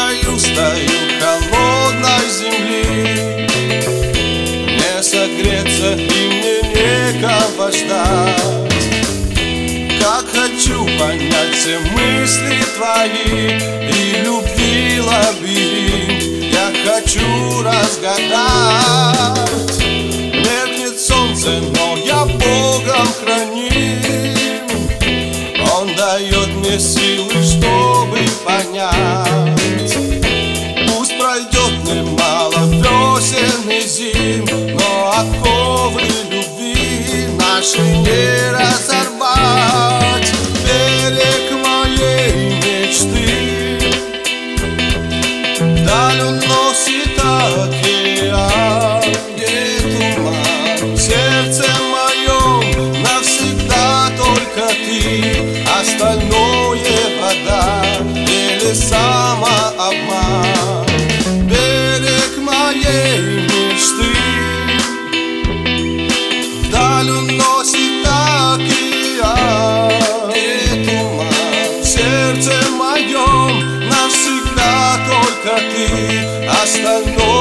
краю стою холодной земли. Не согреться и мне некого ждать. Как хочу понять все мысли твои и любви лабиринт я хочу разгадать. Меркнет солнце, но я Богом храним. Он дает мне силы, чтобы понять. Пусть пройдет немало весен и зим, но оковы любви наши не разорвать. Берег моей мечты вдаль уносит океан, где туман. В сердце моем навсегда только ты, остальное вода или самообман. Берег моей мечты вдаль уносит океан, и туман. В сердце моем навсегда только ты, остальное